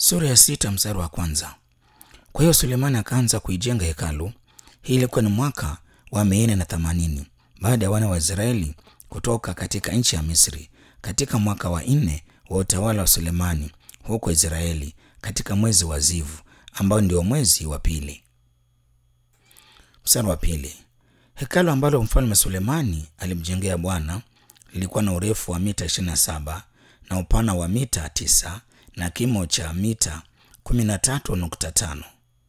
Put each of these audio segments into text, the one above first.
Sura ya 6 mstari wa kwanza. Kwa hiyo Sulemani akaanza kuijenga hekalu. Hii ilikuwa ni mwaka wa 480 baada ya wana wa Israeli kutoka katika nchi ya Misri, katika mwaka wa 4 wa utawala wa Sulemani huko Israeli, katika mwezi wa Zivu ambao ndio mwezi wa pili. Mstari wa pili. Hekalu ambalo mfalme Sulemani alimjengea Bwana lilikuwa na urefu wa mita 27 na upana wa mita 9 na kimo cha mita 13.5.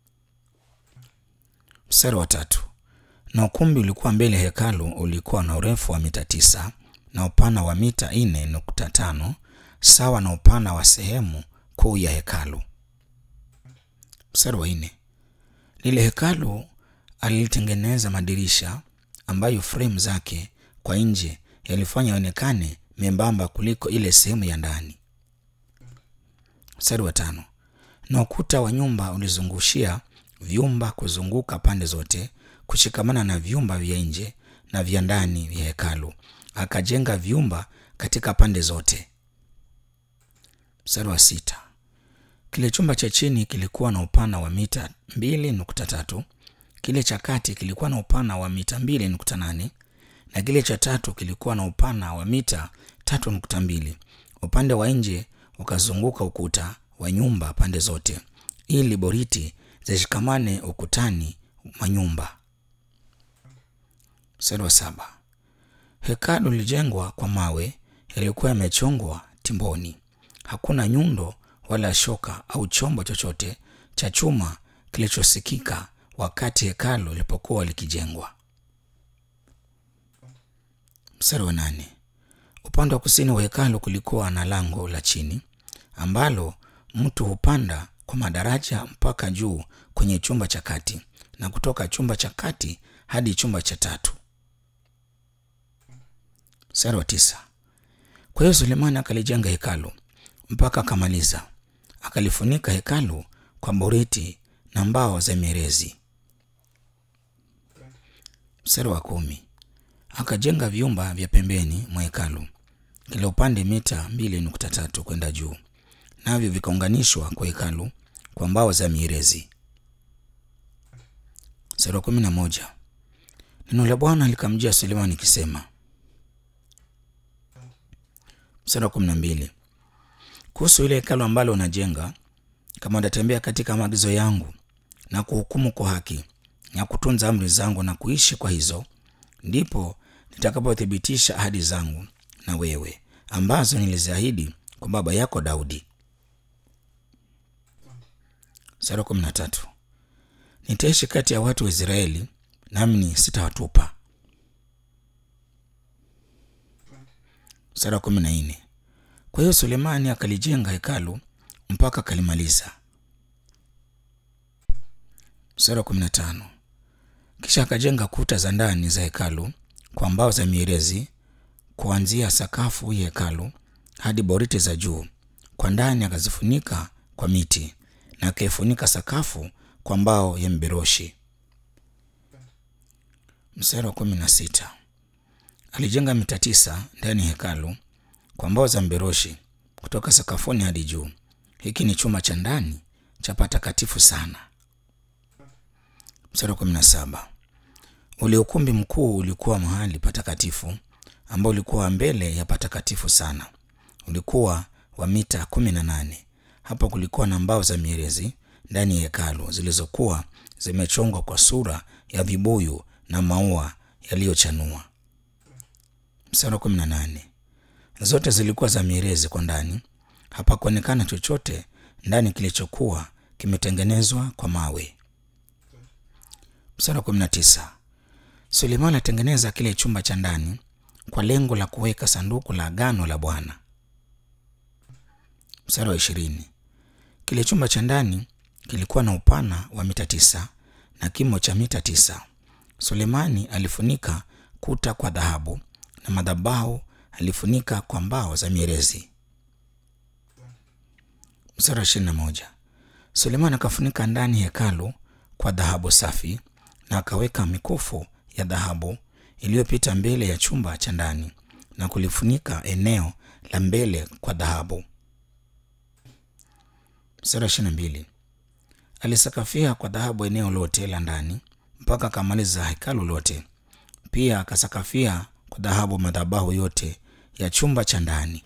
Mstari wa tatu. Na ukumbi ulikuwa mbele ya hekalu ulikuwa na urefu wa mita 9 na upana wa mita 4.5 sawa na upana wa sehemu kuu ya hekalu. Mstari wa 4. Lile hekalu alilitengeneza madirisha ambayo fremu zake kwa nje yalifanya onekane membamba kuliko ile sehemu ya ndani. Mstari wa 5. Na ukuta wa nyumba ulizungushia vyumba kuzunguka pande zote kushikamana na vyumba vya nje na vya ndani vya hekalu. Akajenga vyumba katika pande zote. Mstari wa 6. Kile chumba cha chini kilikuwa na upana wa mita 2.3, kile cha kati kilikuwa na upana wa mita 2.8 na kile cha tatu kilikuwa na upana wa mita 3.2. Upande wa nje ukazunguka ukuta wa nyumba pande zote ili boriti zishikamane ukutani mwa nyumba. Mstari wa 7. Hekalu lilijengwa kwa mawe yaliyokuwa yamechongwa timboni. Hakuna nyundo wala shoka au chombo chochote cha chuma kilichosikika wakati hekalu lilipokuwa likijengwa. Mstari wa 8. Upande wa kusini wa hekalu kulikuwa na lango la chini ambalo mtu hupanda kwa madaraja mpaka juu kwenye chumba cha kati na kutoka chumba cha kati hadi chumba cha tatu. Mstari wa 9. Kwa hiyo Sulemani akalijenga hekalu mpaka akamaliza. Akalifunika hekalu kwa boriti na mbao za mierezi. Mstari wa 10. Akajenga vyumba vya pembeni mwa hekalu, kila upande mita 2.3 kwenda juu, navyo vikaunganishwa kwa hekalu kwa mbao za mierezi. Mstari wa 11. Neno la Bwana likamjia Sulemani likisema. Mstari wa 12. Kuhusu ile hekalu ambalo unajenga, kama utatembea katika maagizo yangu na kuhukumu kwa haki na kutunza amri zangu na kuishi kwa hizo, ndipo nitakapothibitisha ahadi zangu na wewe ambazo niliziahidi kwa baba yako Daudi. Mstari wa 13. Nitaishi kati ya watu wa Israeli nami sitawatupa. Mstari wa 14. Kwa hiyo Sulemani akalijenga hekalu mpaka akalimaliza. Mstari wa 15. Kisha akajenga kuta za ndani za hekalu kwa mbao za mierezi kuanzia sakafu ya hekalu hadi boriti za juu. Kwa ndani akazifunika kwa miti na akaifunika sakafu kwa mbao ya mberoshi. Mstari wa 16. Alijenga mita 9 ndani ya hekalu kwa mbao za mberoshi kutoka sakafuni hadi juu. Hiki ni chumba cha ndani cha patakatifu sana. Mstari wa 17. Ule ukumbi mkuu ulikuwa mahali patakatifu ambao ulikuwa mbele ya patakatifu sana. Ulikuwa wa mita 18. Hapo kulikuwa na mbao za mierezi ndani ya hekalu zilizokuwa zimechongwa kwa sura ya vibuyu na maua yaliyochanua. Mstari wa 18. Zote zilikuwa za mierezi kwa ndani. Hapakuonekana chochote ndani kilichokuwa kimetengenezwa kwa mawe. Mstari wa 19. Sulemani atengeneza kile chumba cha ndani kwa lengo la kuweka sanduku la agano la Bwana. Mstari wa 20. Kile chumba cha ndani kilikuwa na upana wa mita 9 na kimo cha mita 9. Sulemani alifunika kuta kwa dhahabu na madhabahu alifunika kwa mbao za mierezi. Mstari wa 21. Sulemani akafunika ndani hekalu kwa dhahabu safi na akaweka mikufu ya dhahabu iliyopita mbele ya chumba cha ndani na kulifunika eneo la mbele kwa dhahabu. Mstari wa 22. Alisakafia kwa dhahabu eneo lote la ndani mpaka akamaliza hekalu lote. Pia akasakafia kwa dhahabu madhabahu yote ya chumba cha ndani.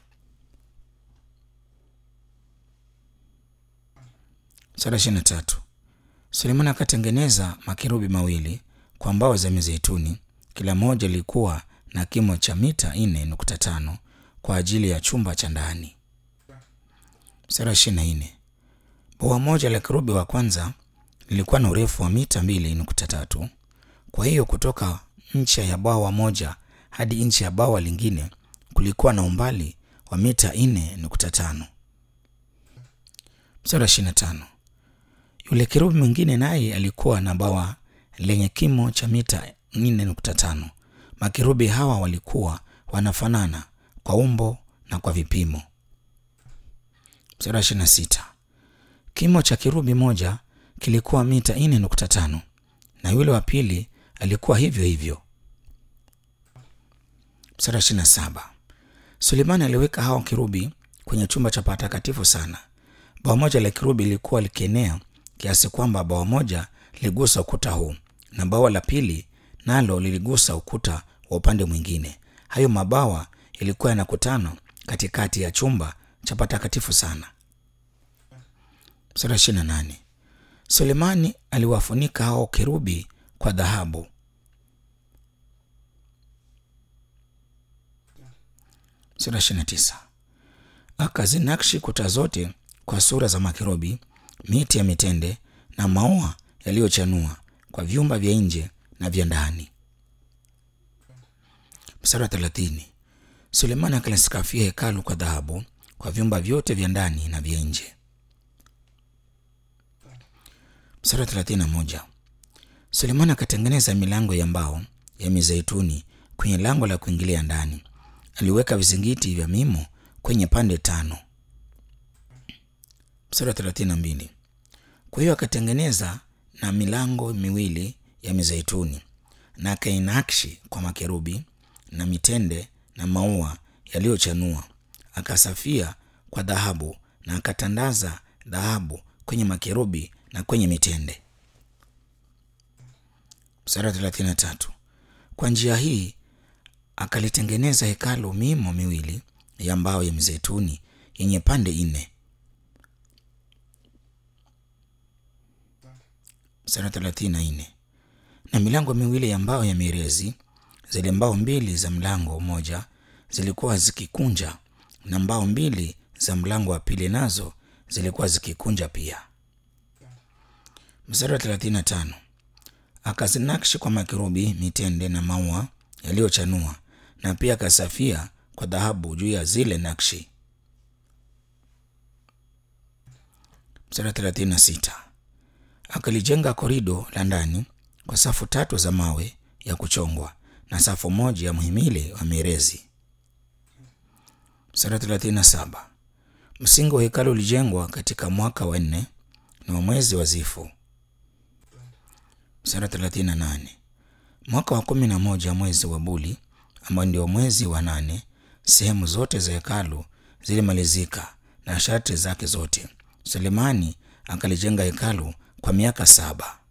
Mstari wa 23. Sulemani akatengeneza makerubi mawili kwa mbao za mizeituni, kila moja lilikuwa na kimo cha mita 4.5 kwa ajili ya chumba cha ndani. Mstari wa 24. Bawa moja la kerubi wa kwanza lilikuwa na urefu wa mita 2.3. Kwa hiyo kutoka ncha ya bawa moja hadi ncha ya bawa lingine kulikuwa na umbali wa mita 4.5. Mstari wa 25. Yule kerubi mwingine naye alikuwa na bawa lenye kimo cha mita 4.5. Makerubi hawa walikuwa wanafanana kwa umbo na kwa vipimo. Mstari wa 26. Kimo cha kerubi moja kilikuwa mita 4.5 na yule wa pili alikuwa hivyo hivyo. Mstari wa 27. Sulemani aliweka hao kerubi kwenye chumba cha patakatifu sana. Bawa moja la kerubi lilikuwa likienea kiasi kwamba bawa moja liligusa ukuta huu na bawa la pili nalo liligusa ukuta wa upande mwingine. Hayo mabawa yalikuwa yanakutana katikati ya chumba cha patakatifu sana. Mstari wa 28. Sulemani aliwafunika hao kerubi kwa dhahabu. Mstari wa 29. Akazinakshi kuta zote kwa sura za makerubi, miti ya mitende na maua yaliyochanua kwa vyumba vya nje na vya ndani. Mstari wa 30. Sulemani akalisakafia hekalu kwa dhahabu kwa vyumba vyote vya ndani na vya nje. Mstari wa 31. Sulemani akatengeneza milango ya mbao ya mizeituni kwenye lango la kuingilia ndani. Aliweka vizingiti vya mimo kwenye pande 5. Mstari wa 32. Kwa hiyo akatengeneza na milango miwili ya mizeituni na akainakshi kwa makerubi na mitende na maua yaliyochanua. Akasafia kwa dhahabu na akatandaza dhahabu kwenye makerubi na kwenye mitende. Mstari wa 33. Kwa njia hii akalitengeneza hekalu mimo miwili ya mbao ya mizeituni yenye pande 4. Mstari wa 34. Na milango miwili ya mbao ya mierezi, zile mbao mbili za mlango mmoja zilikuwa zikikunja na mbao mbili za mlango wa pili nazo zilikuwa zikikunja pia. Mstari wa 35. Akazinakshi kwa makerubi, mitende na maua yaliyochanua na pia akasafia kwa dhahabu juu ya zile nakshi. Mstari wa 36. Akalijenga korido la ndani kwa safu 3 za mawe ya kuchongwa na safu moja ya mhimili wa mierezi. Mstari wa 37. Msingi wa hekalu ulijengwa katika mwaka wa 4 na wa mwezi wa Zifu. Mstari wa 38. Mwaka wa 11 mwezi wa Buli, ambao ndio mwezi wa 8, sehemu zote za hekalu zilimalizika na sharti zake zote. Sulemani akalijenga hekalu kwa miaka 7.